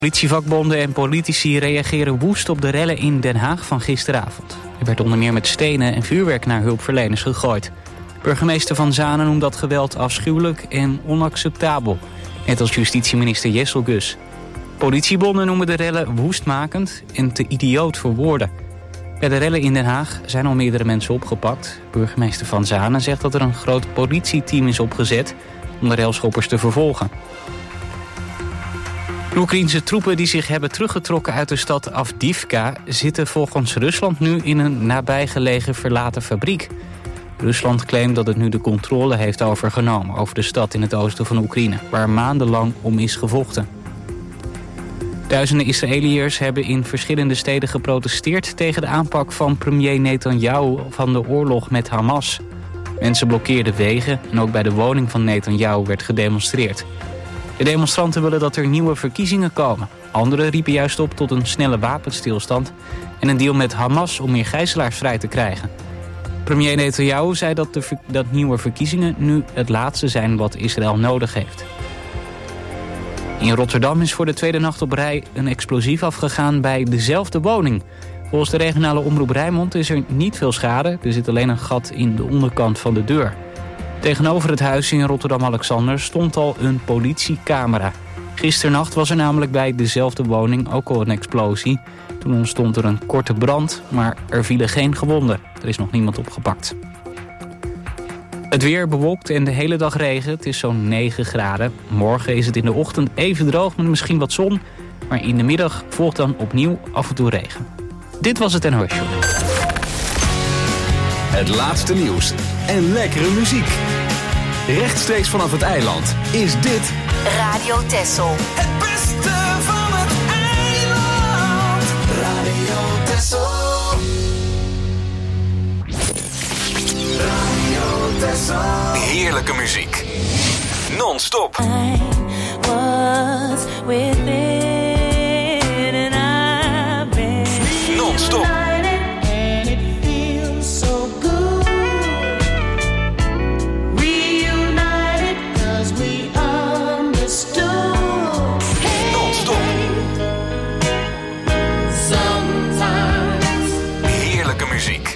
Politievakbonden en politici reageren woest op de rellen in Den Haag van gisteravond. Er werd onder meer met stenen en vuurwerk naar hulpverleners gegooid. Burgemeester Van Zanen noemt dat geweld afschuwelijk en onacceptabel. Net als justitieminister Jessel Gus. Politiebonden noemen de rellen woestmakend en te idioot voor woorden. Bij de rellen in Den Haag zijn al meerdere mensen opgepakt. Burgemeester Van Zanen zegt dat er een groot politieteam is opgezet om de relschoppers te vervolgen. De Oekraïense troepen die zich hebben teruggetrokken uit de stad Avdiivka zitten volgens Rusland nu in een nabijgelegen verlaten fabriek. Rusland claimt dat het nu de controle heeft overgenomen over de stad in het oosten van Oekraïne, waar maandenlang om is gevochten. Duizenden Israëliërs hebben in verschillende steden geprotesteerd tegen de aanpak van premier Netanyahu van de oorlog met Hamas. Mensen blokkeerden wegen en ook bij de woning van Netanyahu werd gedemonstreerd. De demonstranten willen dat er nieuwe verkiezingen komen. Anderen riepen juist op tot een snelle wapenstilstand en een deal met Hamas om meer gijzelaars vrij te krijgen. Premier Netanyahu zei dat nieuwe verkiezingen nu het laatste zijn wat Israël nodig heeft. In Rotterdam is voor de tweede nacht op rij een explosief afgegaan bij dezelfde woning. Volgens de regionale omroep Rijnmond is er niet veel schade. Er zit alleen een gat in de onderkant van de deur. Tegenover het huis in Rotterdam-Alexander stond al een politiecamera. Gisternacht was er namelijk bij dezelfde woning ook al een explosie. Toen ontstond er een korte brand, maar er vielen geen gewonden. Er is nog niemand opgepakt. Het weer bewolkt en de hele dag regen. Het is zo'n 9 graden. Morgen is het in de ochtend even droog met misschien wat zon. Maar in de middag volgt dan opnieuw af en toe regen. Dit was het NOS Show. Het laatste nieuws en lekkere muziek. Rechtstreeks vanaf het eiland is dit Radio Texel. Het beste van het eiland. Radio Texel. Radio Texel. heerlijke muziek. Non-stop. I was within and I've been Non-stop. and it feels so good. Reunited 'cause we understood. Hey, Non-stop. sometimes Heerlijke muziek.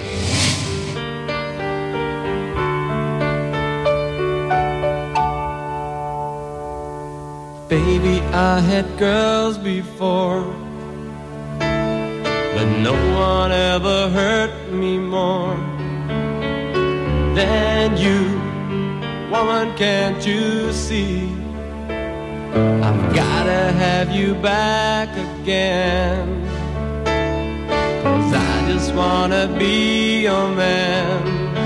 Baby, I had girls before, but no one ever hurt me more than you. Woman, can't you see? I've gotta have you back again, 'cause I just wanna be your man.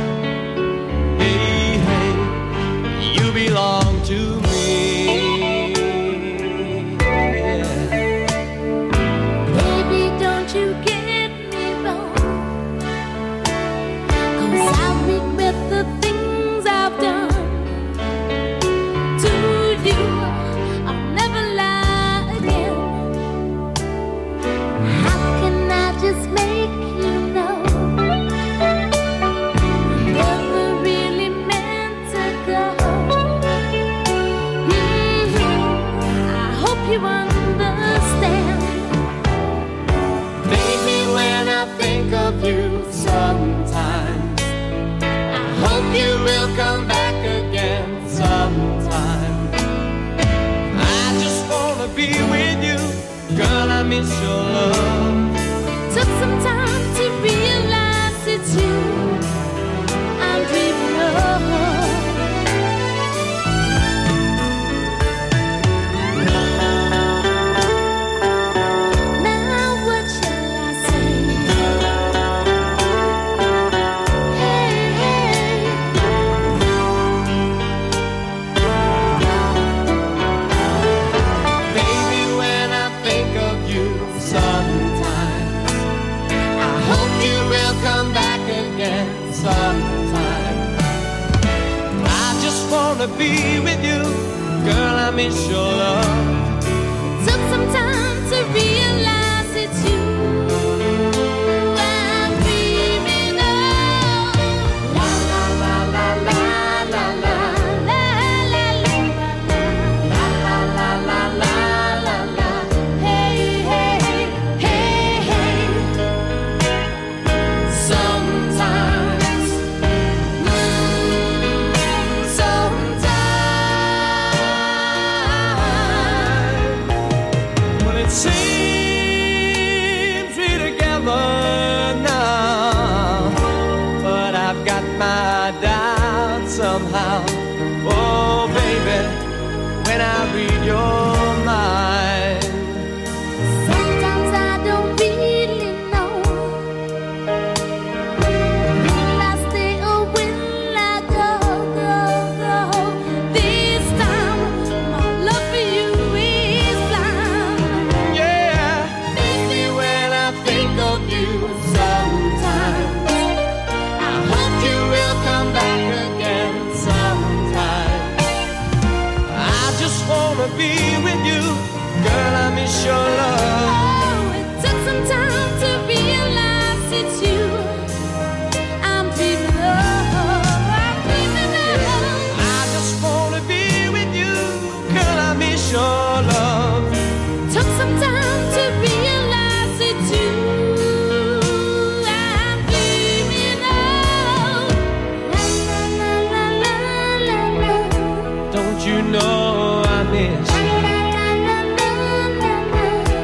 Hey, hey, you belong to me. baby, don't you get me wrong, 'cause I regret the things I've done to you. I'll never lie again. How can I just make you know never really meant to go? I hope you understand. Baby, when I think of you sometimes, I hope you will come back again sometime. I just wanna be with you, girl, I miss your love. Took some time to realize it's you I'm dreaming of. Now what shall I say? Hey, hey. Baby, when I think of you sometimes,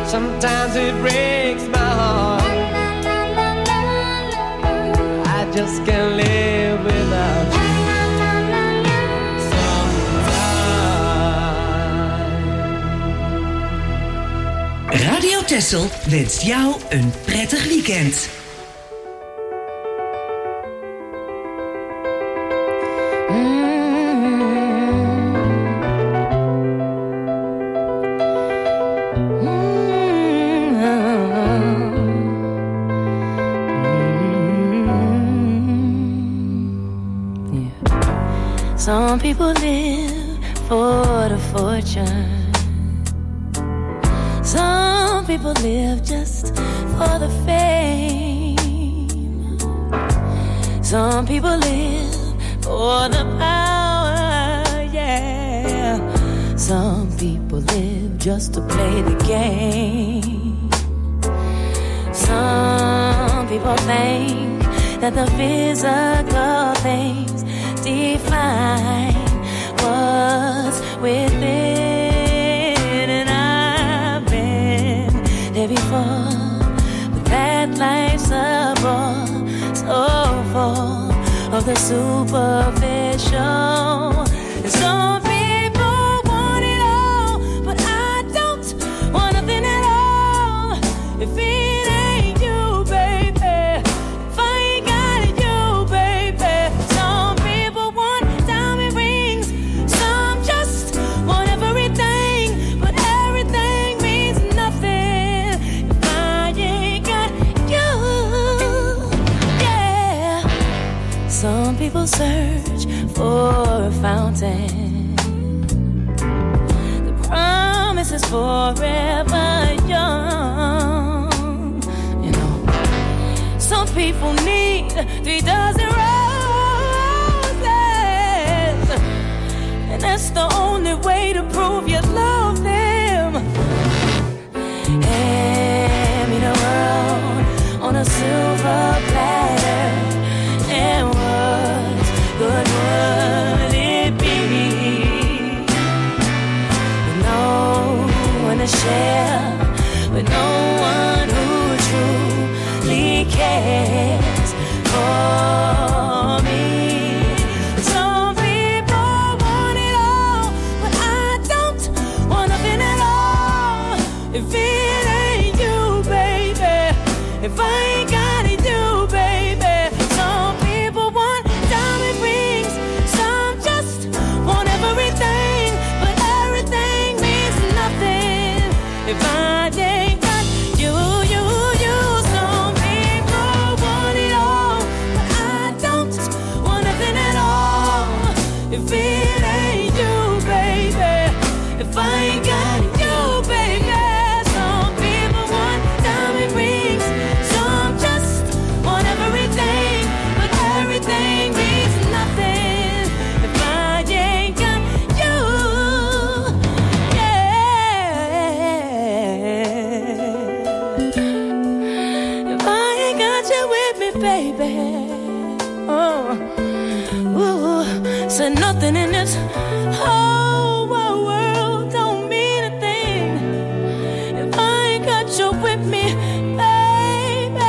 Sometimes it breaks my heart. I just can't live without you. Radio Texel wenst jou een prettig weekend. Some people live for the fortune. Some people live just for the fame. Some people live for the power, yeah. Some people live just to play the game. Some people think that the physical things define what's within, and I've been there before, but that life's a bore, so full of the superficial. And some people want it all, but I don't want nothing at all. If it ain't you, baby, if I ain't got it, you, baby. Some people want diamond rings, some just want everything, but everything means nothing if I ain't got you, yeah. Some people search for a fountain, the promise is forever young, you know. Some people need 3 dozen roses, and that's the only way to prove you love them. Hand me the world on a silver platter, and what good would it be with no one to share, with no one who truly cares for me? Some people want it all, but I don't want nothing at all. If it ain't you, baby, if I ain't got it, you, baby. Some people want diamond rings, some just want everything, but everything means nothing if I ain't got you, you, you. Some people want it all, but I don't want nothing at all. If it ain't you, baby, if I ain't got it, you, baby. Some people want diamond rings, some just want everything, but everything means nothing if I ain't got you, yeah. If I ain't got you with me, baby, oh, ooh, said nothing in this whole world don't mean a thing if I ain't got you with me, baby.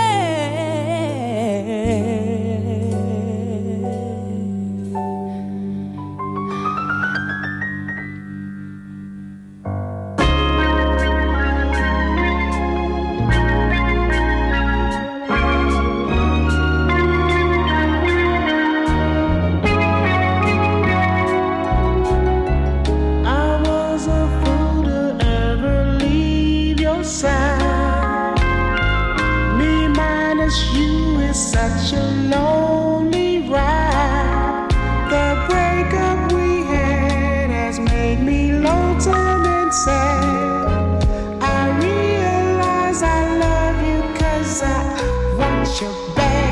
I was a fool to ever leave your side. Me minus you is such a lonely ride. The breakup we had has made me lonesome and sad. I realize I love you 'cause I want you back.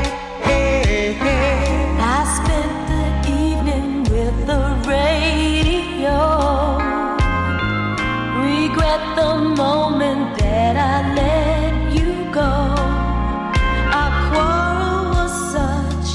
I spent the evening with the radio. Regret the moment that I let you go. Our quarrel was such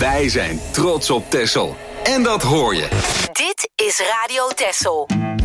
Wij zijn trots op Texel. En dat hoor je. Dit is Radio Texel.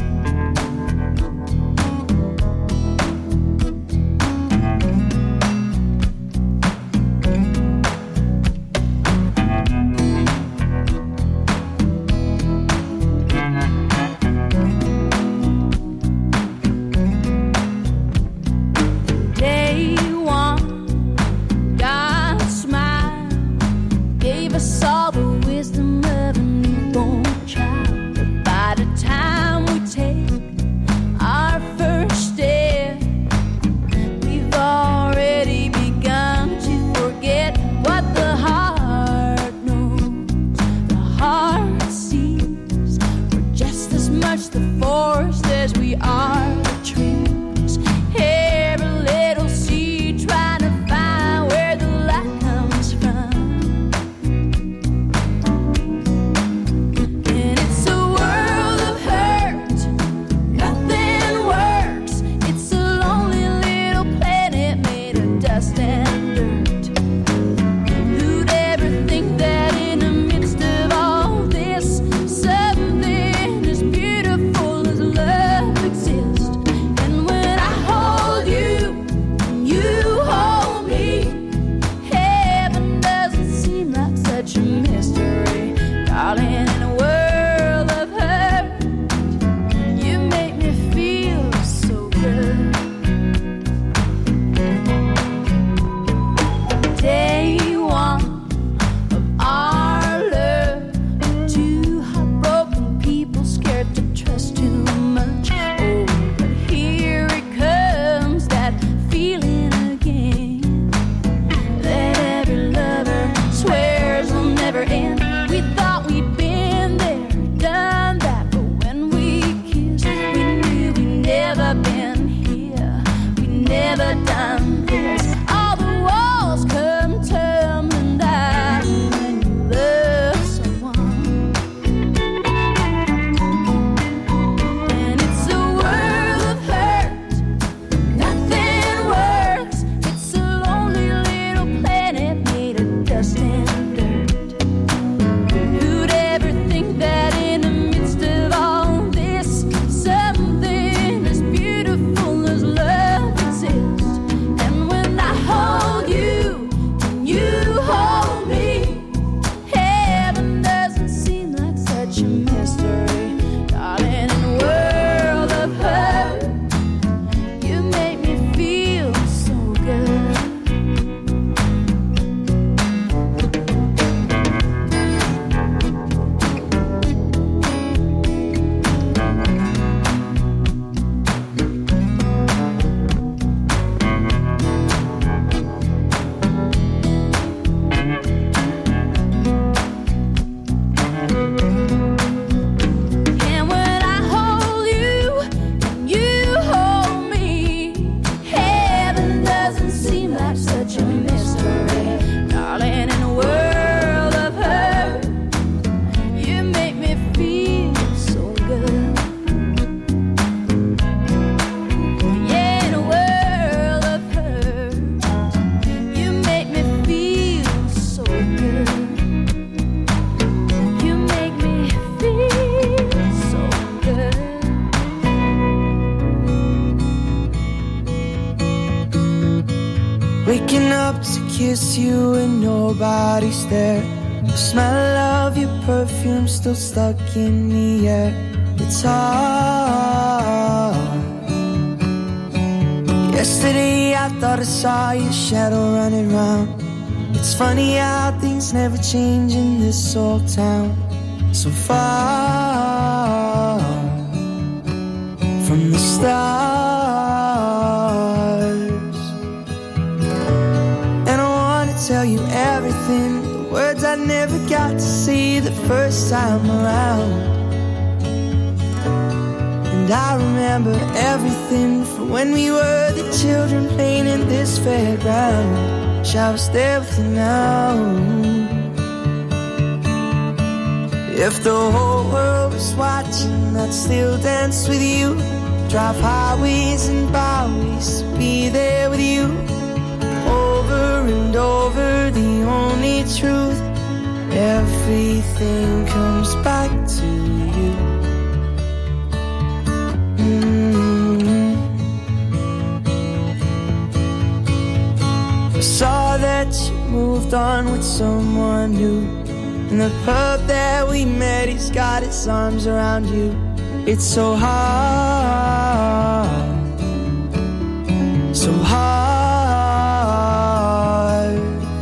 Waking up to kiss you and nobody's there. The smell of your perfume still stuck in the air. It's hard. Yesterday I thought I saw your shadow running round. It's funny how things never change in this old town. So far from the stars. And I wanna tell you everything, the words I never got to see the first time around. And I remember everything from when we were the children playing in this fairground. Wish I was there with you now. If the whole world was watching, I'd still dance with you. Drive highways and byways, be there with you. Over and over, the only truth. everything comes back to you. I saw that you moved on with someone new. In the pub that we met, he's got his arms around you. It's so hard, so hard.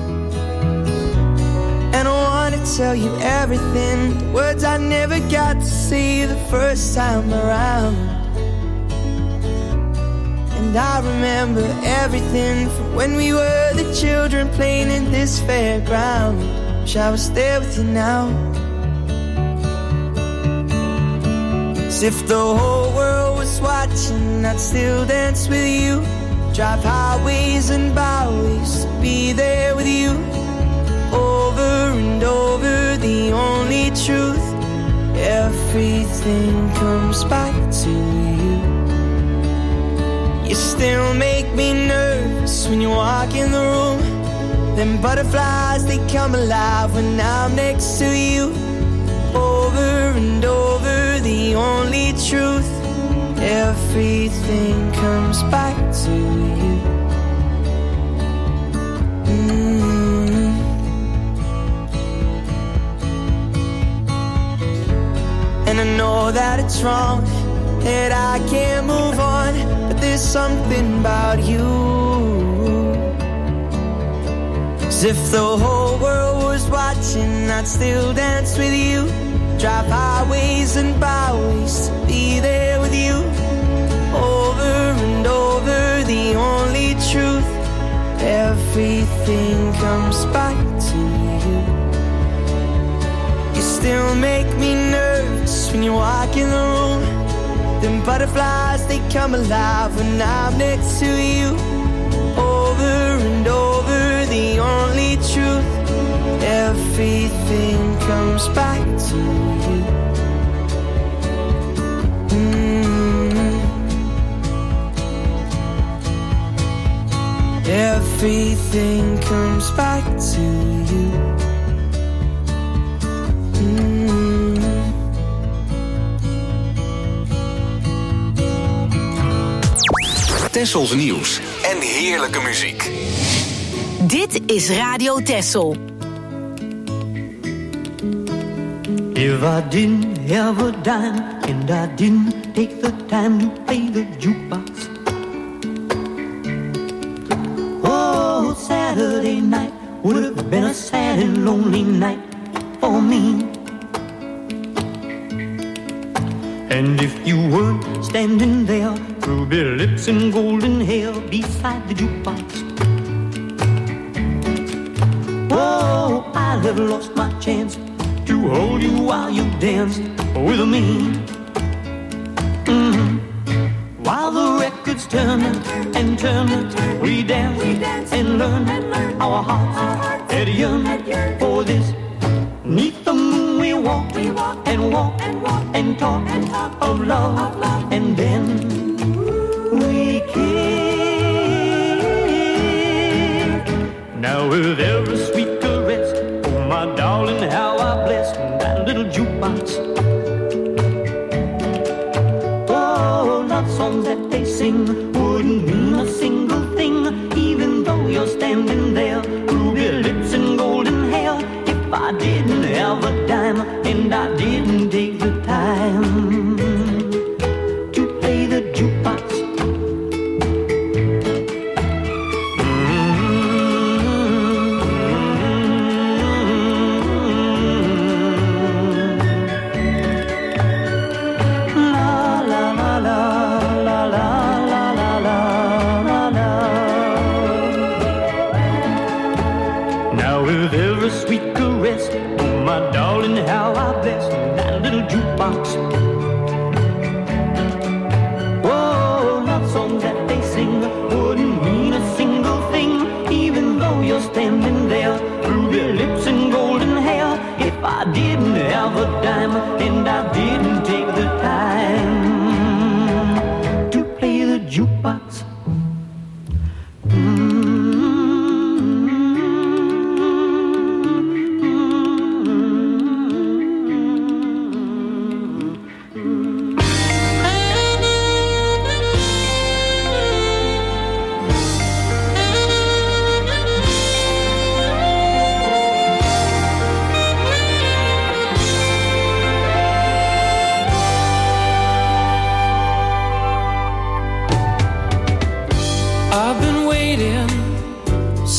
And I wanna tell you everything, the words I never got to say the first time around. And I remember everything from when we were the children playing in this fairground. Wish I was there with you now. As if the whole world was watching, I'd still dance with you. Drive highways and byways to be there with you. Over and over, the only truth. Everything comes back to you. You still make me nervous when you walk in the room. Them butterflies, they come alive when I'm next to you. Over and over, the only truth. Everything comes back to you. And I know that it's wrong, that I can't move on, but there's something about you. As if the whole world was watching, I'd still dance with you. Drive highways and byways to be there with you. Over and over, the only truth. Everything comes back to you. You still make me nervous when you walk in the room. Them butterflies, they come alive when I'm next to you. Over and over, the only truth. Everything comes back to you. Everything comes back to you. Tessels nieuws en heerlijke muziek. Dit is Radio Tessel. If I didn't have a dime and I didn't take the time to play the jukebox, oh, Saturday night would have been a sad and lonely night for me. And if you weren't standing there, ruby lips and golden hair beside the jukebox, oh, I'd have lost my chance to hold you while you dance with me. While the record's turning and turning, we dance and learn our hearts had yearned for this. 'Neath the moon we walk and walk and talk of love, and then we kiss. Now with every sweet caress, oh my darling, how I bless that little jukebox. Oh, love songs that they sing wouldn't mean a single thing, even though you're standing there, ruby lips and golden hair. If I didn't have a dime and I didn't take the time to play the jukebox. Oh, love songs that they sing wouldn't mean a single thing, even though you're standing there, ruby lips and golden hair. If I didn't have a dime and I didn't take the time to play the jukebox.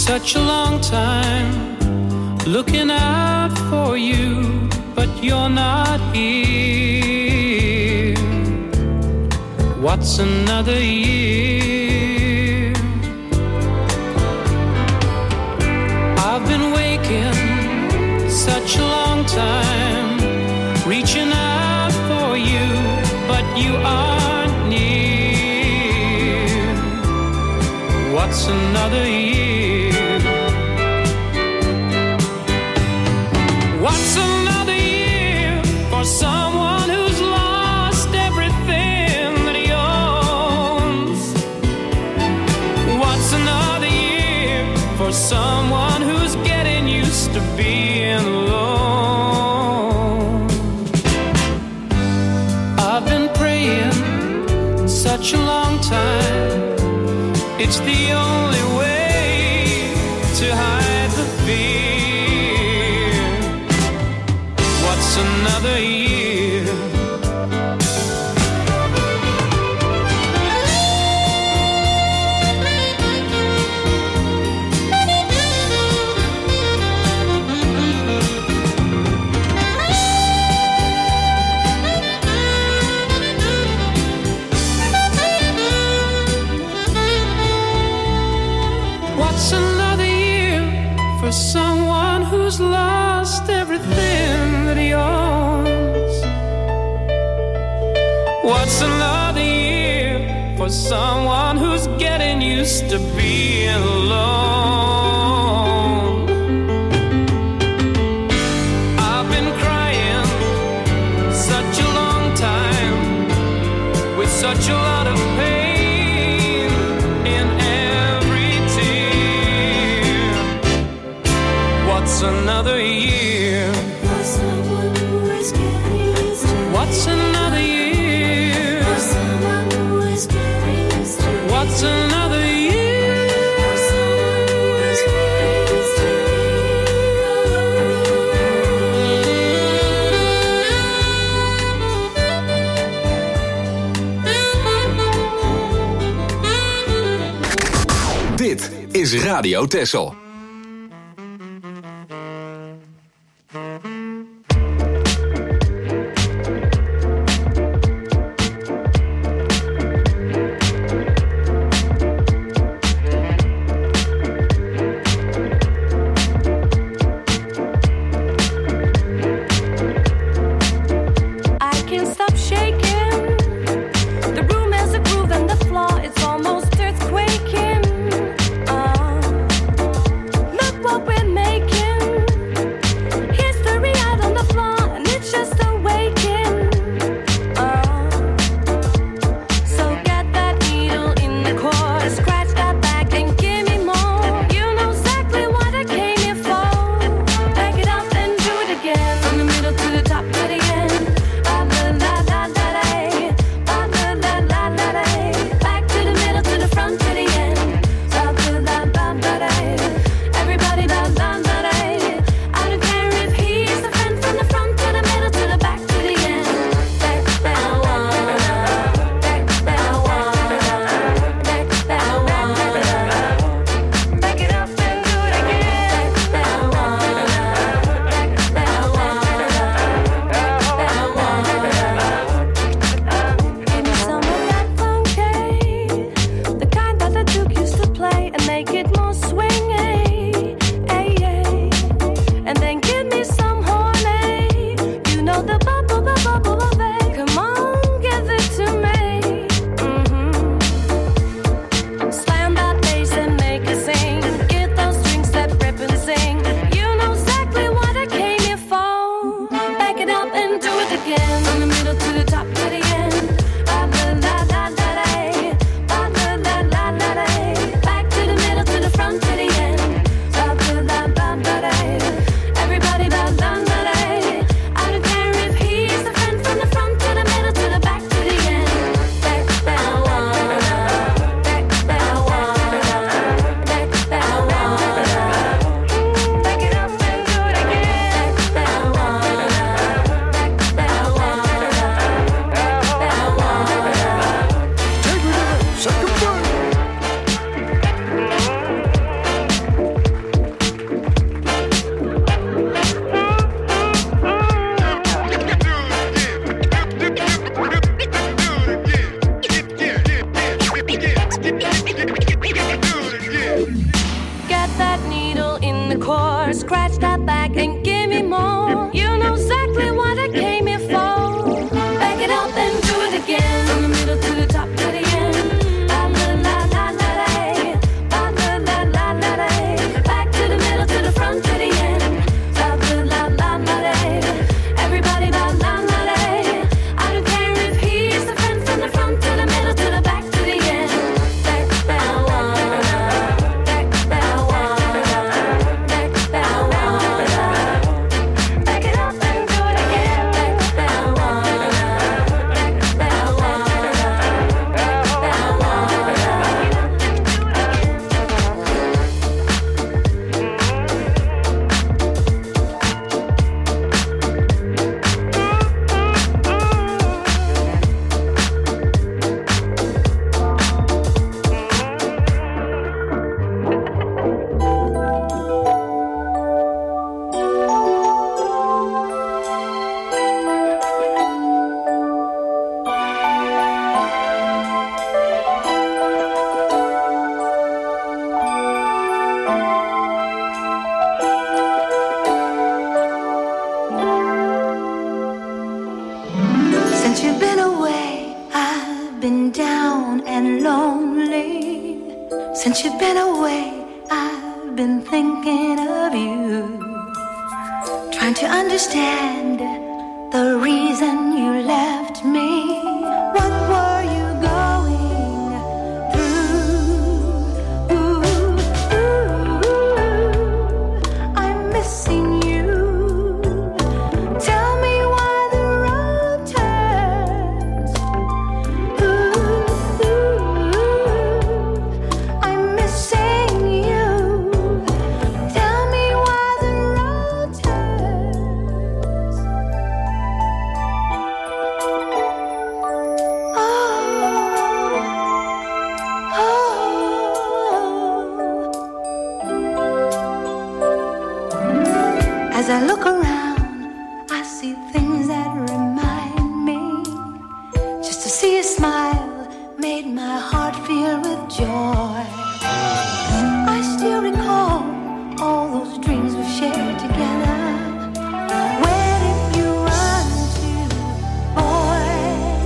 such a long time, looking out for you, but you're not here. What's another year? I've been waking such a long time, reaching out for you, but you aren't near. What's another year? What's another year for someone who's lost everything that he owns? What's another year for someone who's getting used to being alone? I've been praying such a long time, it's the only way to hide the fear. What's another year? What's another year for someone who's lost everything that he owns? What's another year for someone who's getting used to being alone? I've been crying such a long time, with such a lot of pain in every tear. What's another year? For someone who is getting used to. What's another year? For someone who is getting used to. What's another year? For someone who is getting used to. Dit is Radio Texel. I can't stop shaking. The room has a groove and the floor it's almost earthquaking. chord, scratch that back and give me more. You know exactly what I came here for. Back it up and do it again. From the middle to the top to the end. Back to the middle to the front to the end. Everybody la la la la. I don't care if he's the friend from the front to the middle to the back to the end. Back, back, back, back, back, back, back, back it up and do it again. Back, back, back, back, Since you've been away, I've been down and lonely. Since you've been away, I've been thinking of you. Trying to understand the reason you left me. What were you going through? I'm missing you. Tell me why the road turns. I'm missing you. Tell me why the road turns. As I look around, I see things that remind me. Just to see a smile made my heart feel with joy. I still recall all those dreams we shared together. Where did you run to, boy?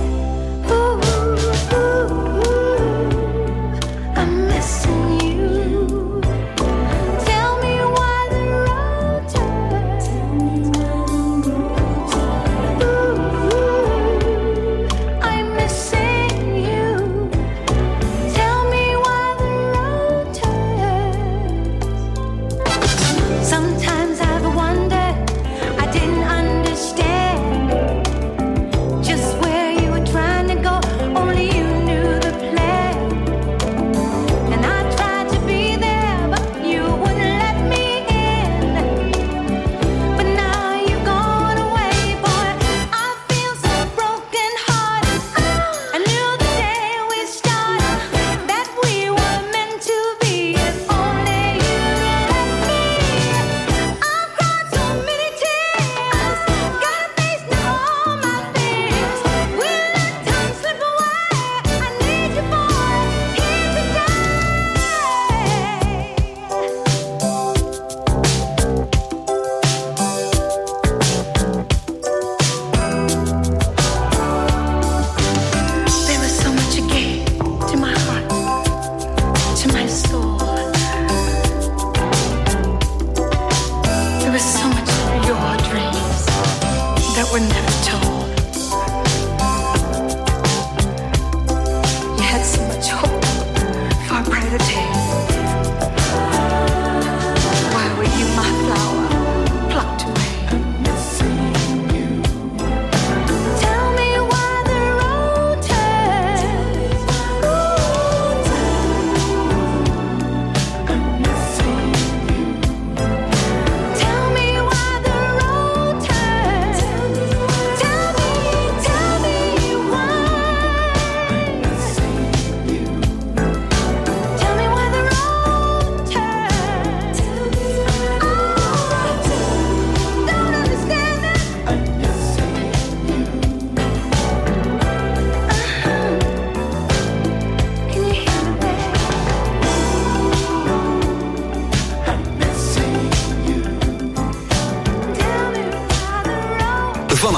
I'm missing you. Tell me why the road turns. I'm missing you. Tell me why the road turns. Sometimes I've wondered, I didn't understand just where you were trying to go. Only you knew the plan. And I tried to be there, but you wouldn't let me in. But now you've gone away, boy. I feel so broken hearted. I knew the day we started that we were meant to be. If only you let me. I've cried so many tears. Gotta face now all my fears. We let time slip away. I need you, boy, here today. There was so much you gave to my heart, to my soul. There was so much of your dreams that were never told. You had so much hope for a brighter day. Why were you my flower plucked away? Tell me why the road turns. Tell me why the road turns.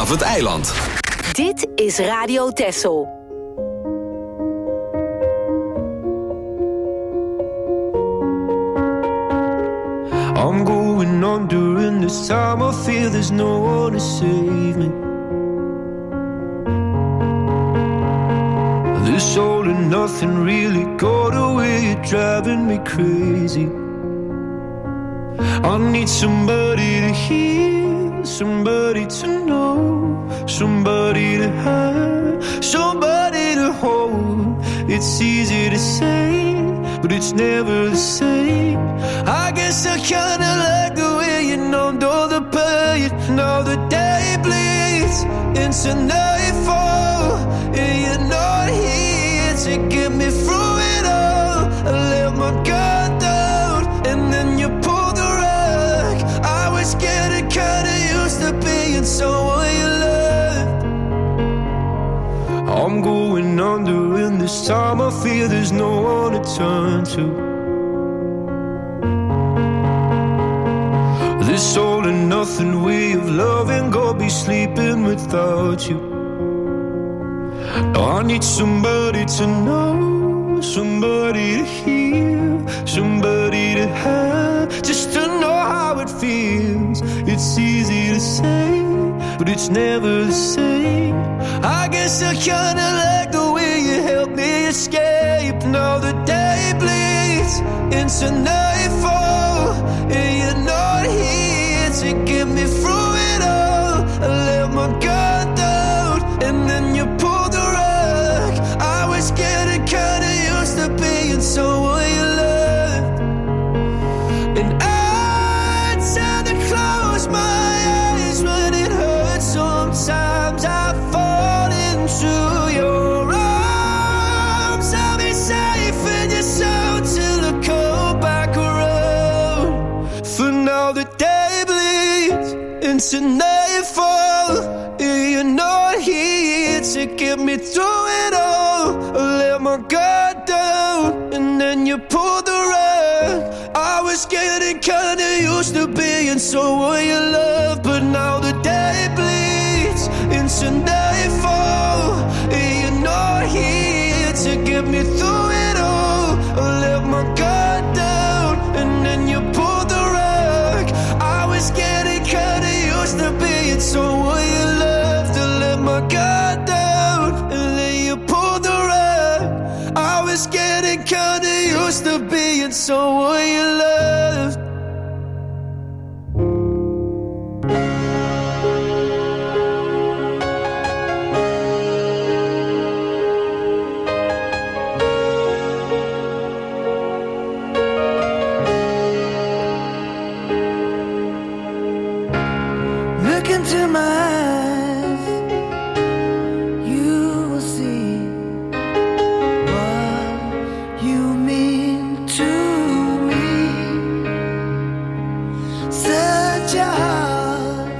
vanaf het eiland. Dit is Radio Texel. I'm going on during this time. I feel there's no one to save me. This all and nothing really got away. You're driving me crazy. I need somebody to hear, somebody to know, somebody to have, somebody to hold. It's easy to say, but it's never the same. I guess I kinda like the way you numbed all the pain. Now the day bleeds into nightfall, and you're not here to get me through it all. I let my guard down, and then you pulled the rug. I was getting kinda used to being someone you loved. I'm going under, and this time I feel there's no one to turn to. This all and nothing way of loving, go be sleeping without you. Now I need somebody to know, somebody to hear, somebody to have, just to know how it feels. It's easy to say, but it's never the same. I guess I kinda like the way you help me escape. Now the day bleeds into nightfall, and you're not here to get me through it all. I let my guard down, and then you pulled the rug. I was getting kinda used to being someone you loved, and I tend to close my eyes when it hurts. Sometimes I fall into your arms. I'll be safe in your soul till I come back around. For now the day bleeds into nightfall, and you're not here to get me through it all. I let my guard down, and then you pulled the rug. I was getting kinda used to being someone you love, but now the day bleeds into nightfall, and you're not here to get me through it all. I let my guard down, and then you pulled the rug. I was getting kinda used to being someone you loved. To let my guard down, and then you pulled the rug. I was getting kinda used to being someone you loved. Look into my eyes, you will see what you mean to me. Search your heart,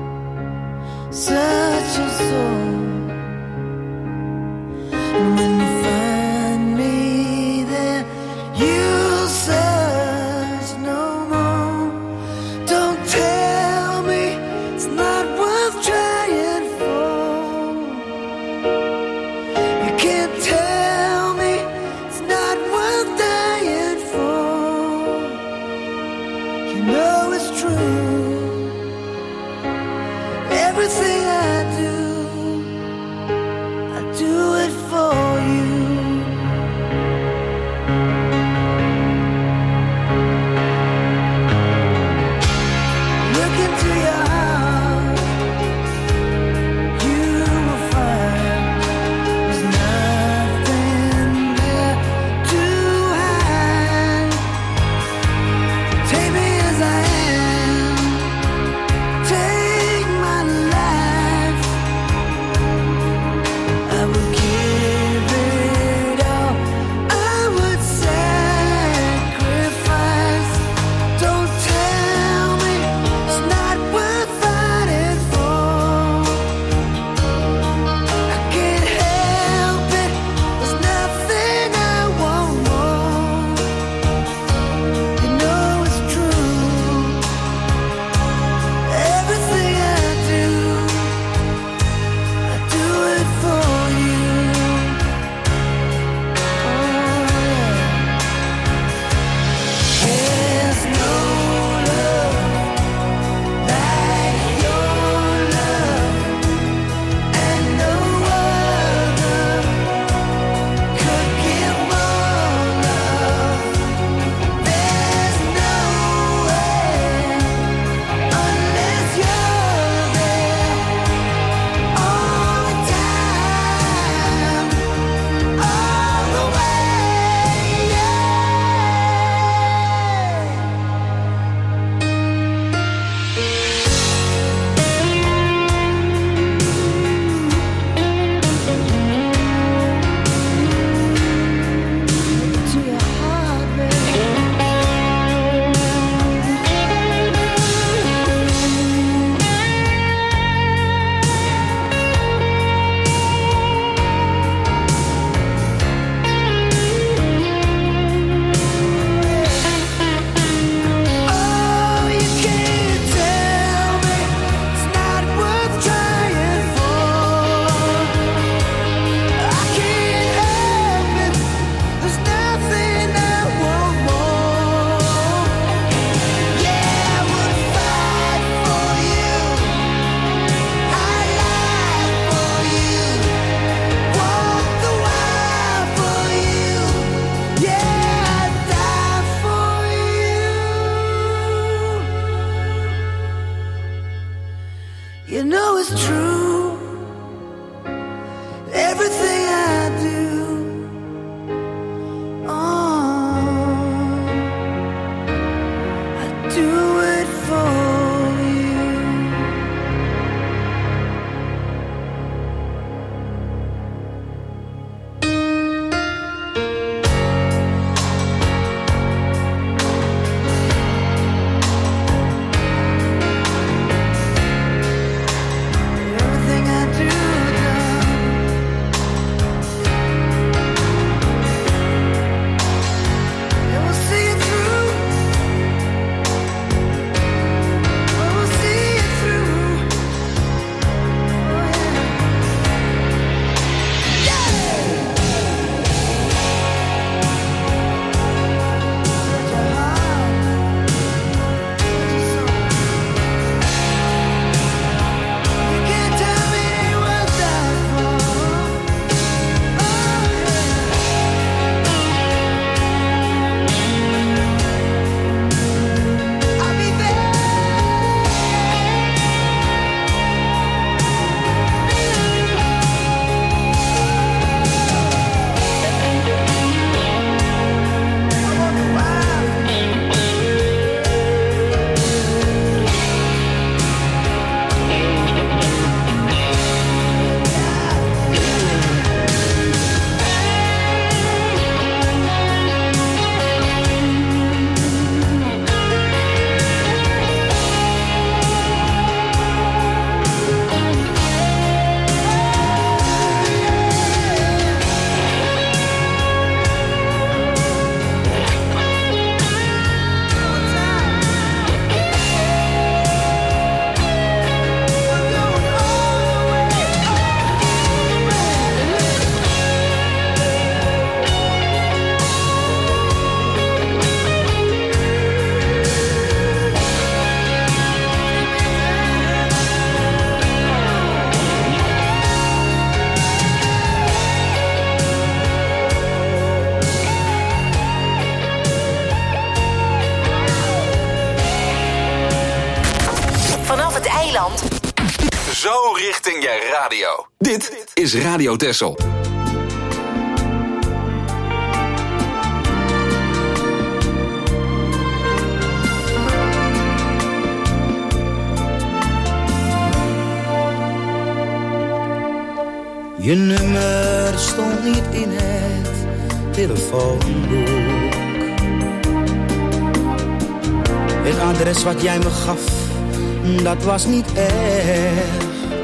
search your soul, and when you find me there, you'll search no more. Don't tell me it's not worth trying for. You can't tell me it's not worth dying for. You know it's true. Everything I do it for you. Look into your heart, you will find there's nothing there to hide. Take me as I am, take my life. You know it's true. Everything I do, oh, I do it for you. Everything I do, Zo richting je radio. Dit is Radio Texel. Je nummer stond niet in het telefoonboek. Het adres wat jij me gaf, dat was niet echt.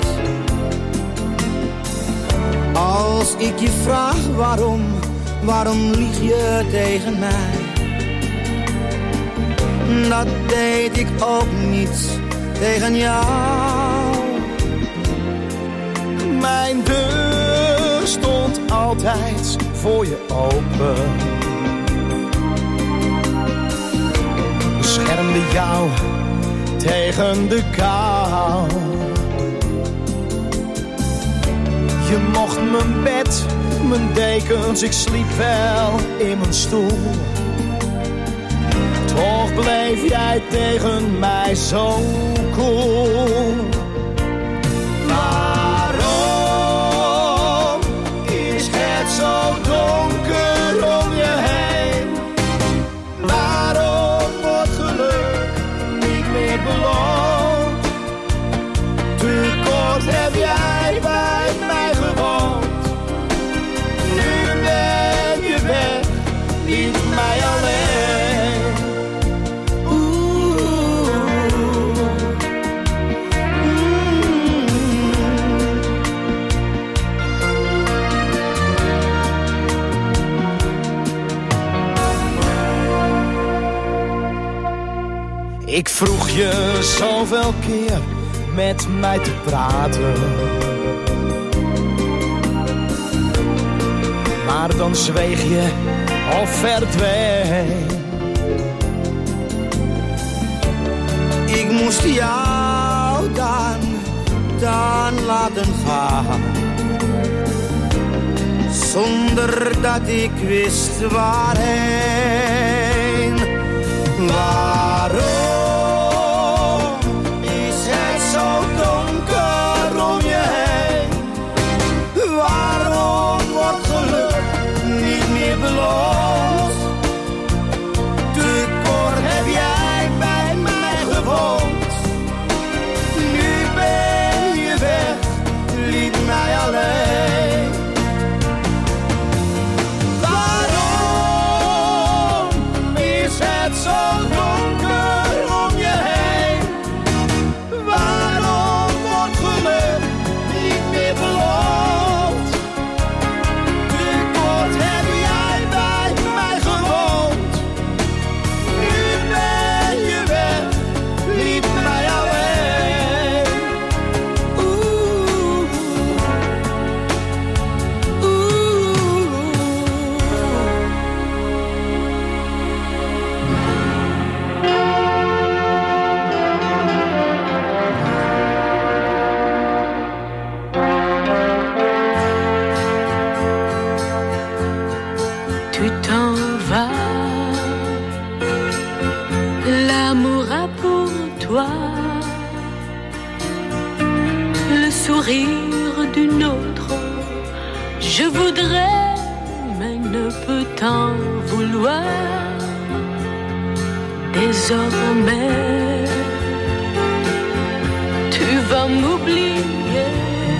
Als ik je vraag waarom lieg je tegen mij? Dat deed ik ook niet tegen jou. Mijn deur stond altijd voor je open. Beschermde jou tegen de kou. Je mocht mijn bed, mijn dekens, ik sliep wel in mijn stoel. Toch bleef jij tegen mij zo koel. Waarom is het zo donker om je heen? Waarom wordt geluk niet meer beloond? Te kort heb jij bij mij gewoond. Nu ben je weg, liet mij alleen. Ik vroeg je zoveel keer met mij te praten, maar dan zweeg je of verdween. Ik moest jou dan laten gaan, zonder dat ik wist waarheen. Waarom is het zo donker L'amour a pour toi le sourire d'une autre. Je voudrais, mais ne peux t'en vouloir. Désormais, tu vas m'oublier.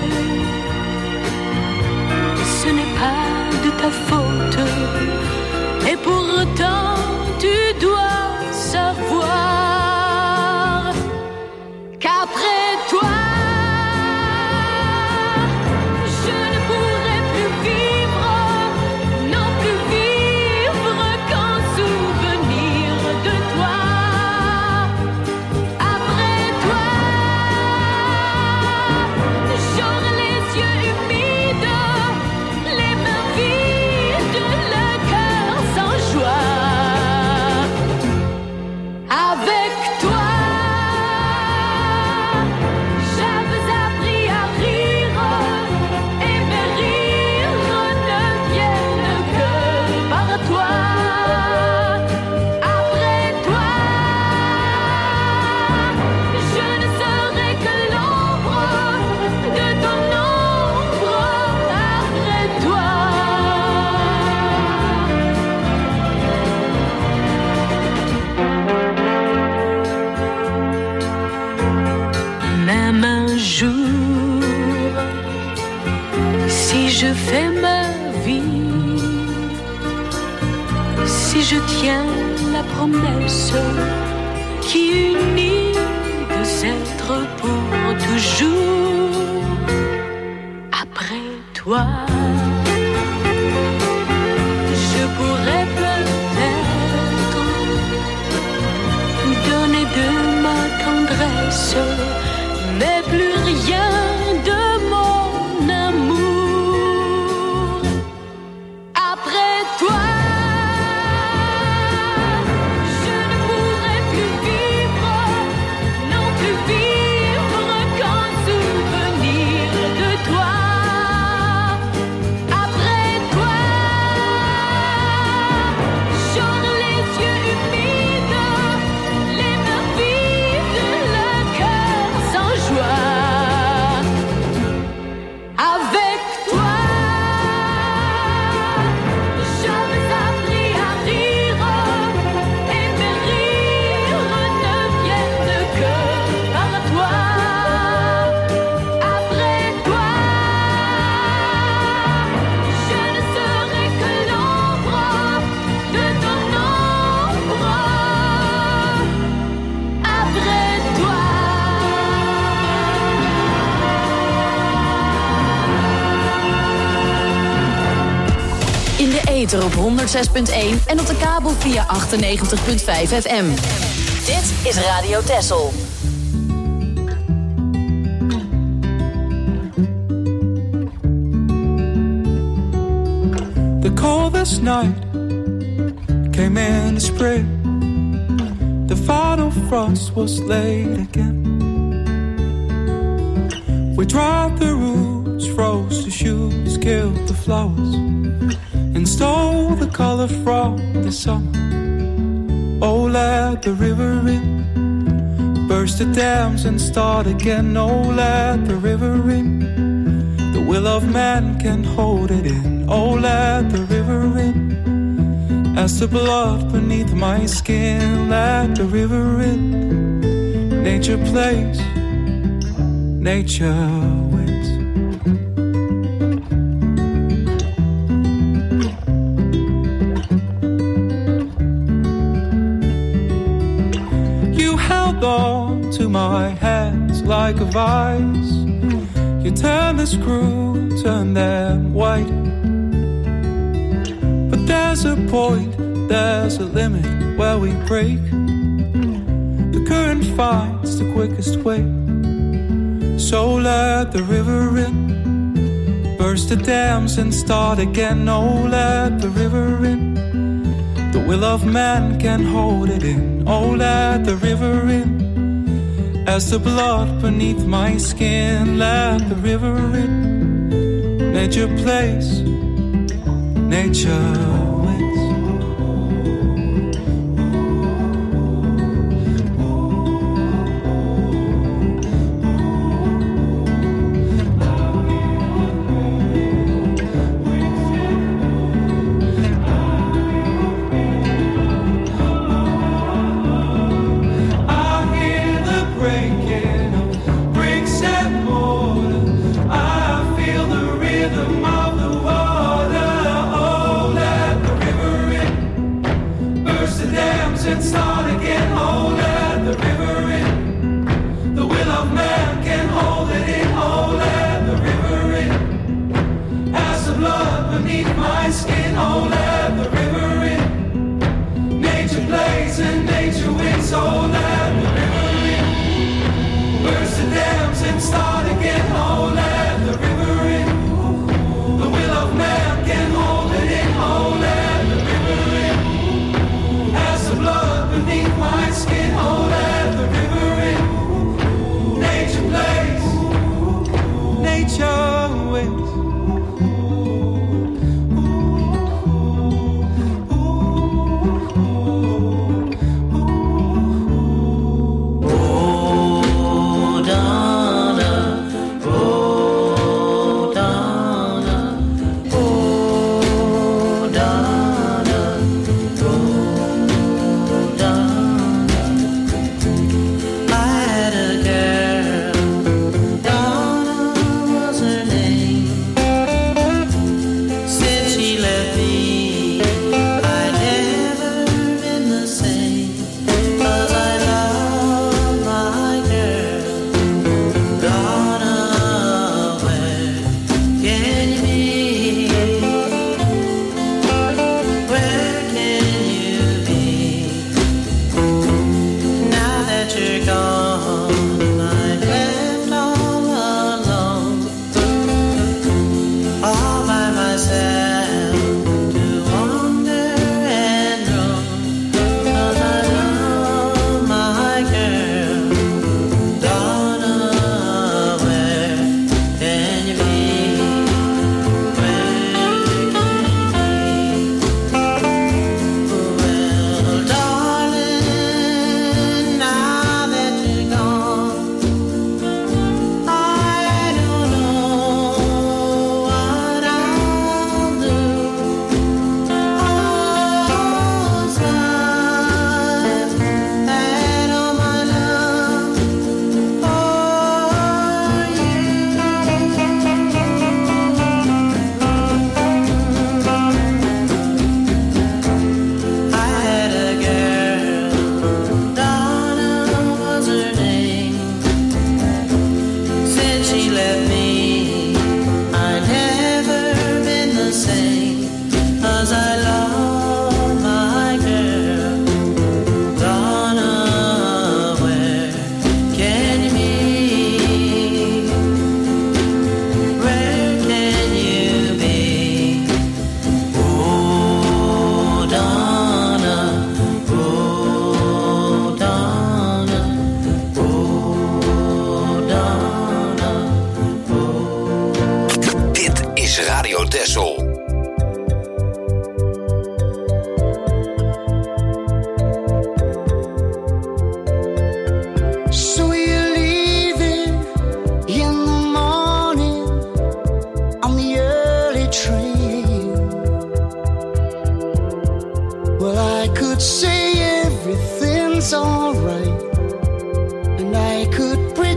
Ce n'est pas de ta faute. Et pourtant, tu dois savoir qu'après toi, je ne pourrai plus vivre, non plus vivre qu'en souvenir de toi. Après toi, j'aurai les yeux humides, les mains vides, le cœur sans joie. Avec toi, j'avais appris à rire, et mes rires ne viennent que par toi. Après toi, je ne serai que l'ombre de ton ombre. Après toi. Même un jour, si je fais ma vie, si je tiens la promesse qui unit deux êtres pour toujours, après toi, je pourrais peut-être donner de ma tendresse, mais plus rien de mon amour. Après toi, je ne pourrai plus vivre, non plus vivre qu'en souvenir de toi. Après toi, j'aurai les yeux humides, les mains vides, le cœur sans joie. Avec toi, j'avais appris à rire, et mes rires ne viennent que par toi. Après toi, je ne serai que l'ombre de ton ombre. Après toi. In de ether op 106.1 en op de kabel via 98.5 FM. Dit is Radio Texel. The coldest night came in the spring. The final frost was late again. We dried the roots, froze the shoots, killed the flowers, and stole the color from the summer. Oh, let the river in, burst the dams and start again. Oh, let the river in, the will of man can hold it in. Oh, let the river in, as the blood beneath my skin. Let the river in, nature plays, nature wins. You held on to my hands like a vice. You turned the screw, turned them white. But there's a point, there's a limit where we break. The current finds the quickest way. So let the river in, burst the dams and start again. Oh, let the river in, the will of man can hold it in. Oh, let the river in, as the blood beneath my skin. Let the river in, nature plays, nature wins.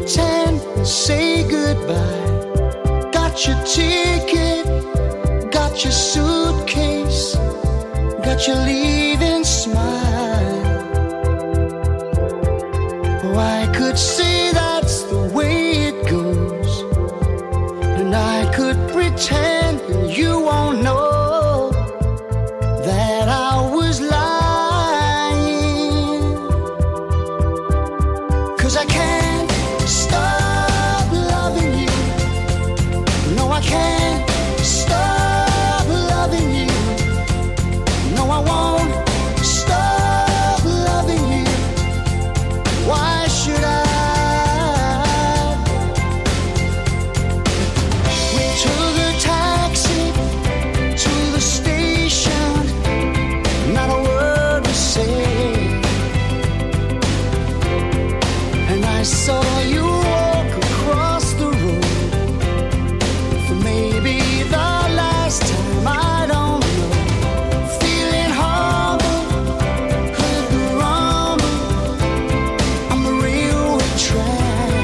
pretend to say goodbye. Got your ticket, got your suitcase, got your leaving smile. Oh, I could say that's the way it goes, and I could pretend you won't know that I was lying. 'Cause I can't stop loving you. No, I can't stop loving you. No, I won't stop loving you. Why should I? We took a taxi to the station, not a word to say. And I saw you walk across the road for maybe the last time, I don't know. Feeling humble, heard the rumble on the railway track.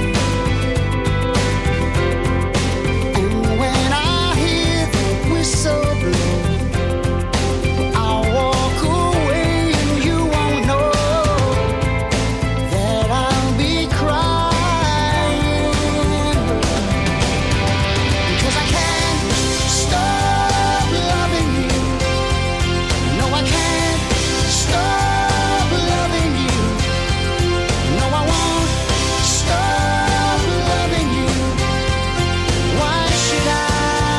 And when I hear the whistle blow, I'll walk away and you won't know that I'll be crying. 'Cause I can't stop loving you. No, I can't stop loving you. No, I won't stop loving you. Why should I?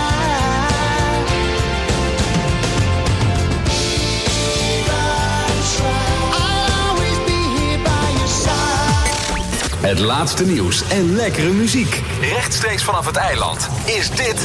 I'll always be here by your side. Het laatste nieuws en lekkere muziek. Rechtstreeks vanaf het eiland is dit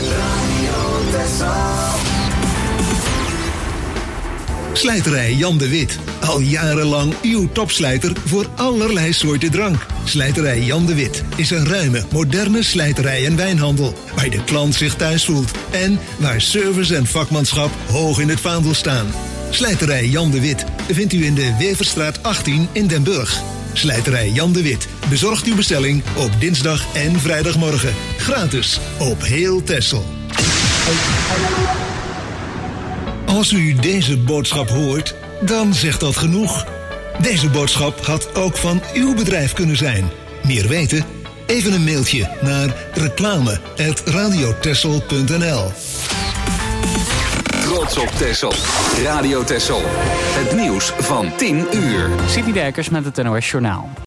Slijterij Jan de Wit. Al jarenlang uw topslijter voor allerlei soorten drank. Slijterij Jan de Wit is een ruime, moderne slijterij en wijnhandel. Waar de klant zich thuis voelt. En waar service en vakmanschap hoog in het vaandel staan. Slijterij Jan de Wit vindt u in de Weverstraat 18 in Den Burg. Slijterij Jan de Wit bezorgt uw bestelling op dinsdag en vrijdagmorgen. Gratis op heel Texel. Als u deze boodschap hoort, dan zegt dat genoeg. Deze boodschap had ook van uw bedrijf kunnen zijn. Meer weten? Even een mailtje naar reclame@radiotexel.nl. Trots op Texel. Radio Texel. Het nieuws van 10 uur. Sidney Dijkers met het NOS Journaal.